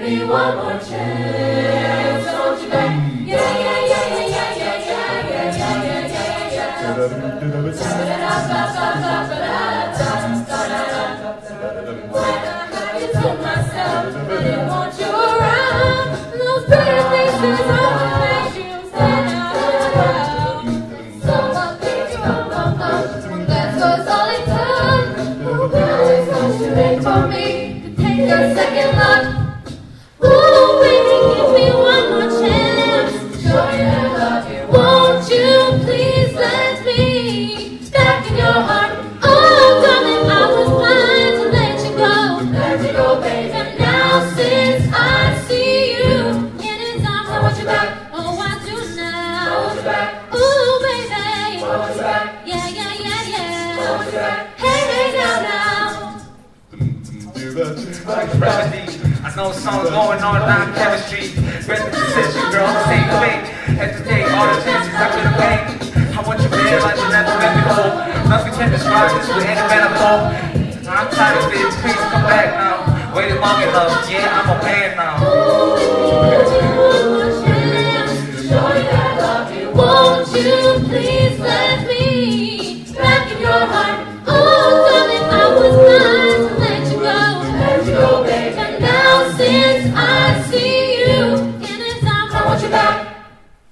me one more chance. Hold you back. Yeah, yeah, yeah, yeah, yeah, yeah, yeah, yeah, yeah, yeah, yeah, yeah. Myself, I didn't want you around. Those pretty faces all made you stand out. So I picked you up, that's what's all it took. Oh, girl, it's so too late for me to take a second look. Ooh, baby, give me one more chance to show you that I love you. Won't you please let me back in your heart? Oh, darling, I was blind to let you go. Let you go, baby. And now since I see you in his arms, I want you back. Oh, I do now. I want you back. Ooh, baby. I want you back. Yeah, yeah, yeah, yeah. I want you back. Hey, hey, now, now. Remedy. I know something's going on down chemistry. Rest decision, girl, take away. Hesitate, all the chances I could have made. I want you to realize you never let me go. Nothing can describe this with any metaphor. I'm tired of this, please come back now. Waited long enough, yeah, I'm a man now.